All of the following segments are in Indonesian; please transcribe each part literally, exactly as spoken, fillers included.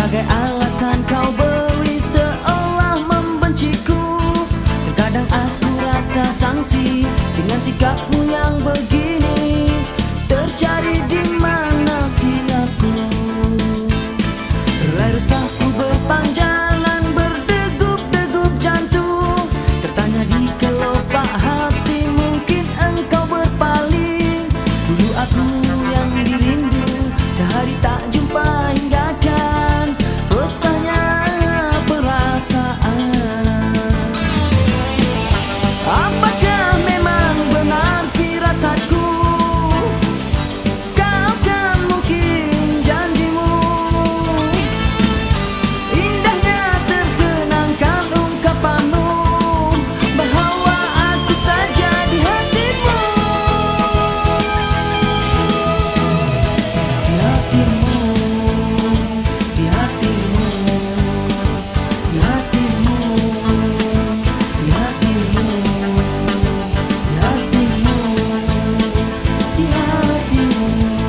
Berbagai alasan kau beri seolah membenciku. Terkadang aku rasa sangsi dengan sikapmu yang begini. Tercari di mana silapku? Relai resahku berpanjangan, berdegup-degup jantung. Tertanya di kelopak hati, mungkin engkau berpaling. Dulu aku yang dirindu, sehari tak jumpa hingga kan resahnya perasaan. Apakah memang benar firasatku? Kau kan mungkin janjimu. Indahnya terkenangkan ungkapanmu bahwa aku saja di hatimu. Di hatimu, di hatimu, di hatimu, di hatimu, di hatimu, di hatimu,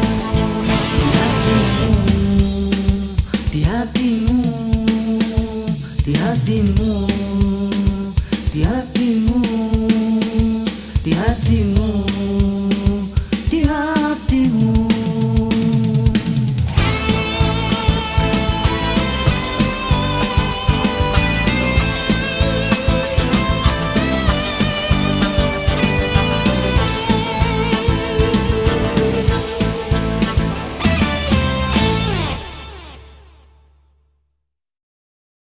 di hatimu, di hatimu, di hatimu, di hatimu.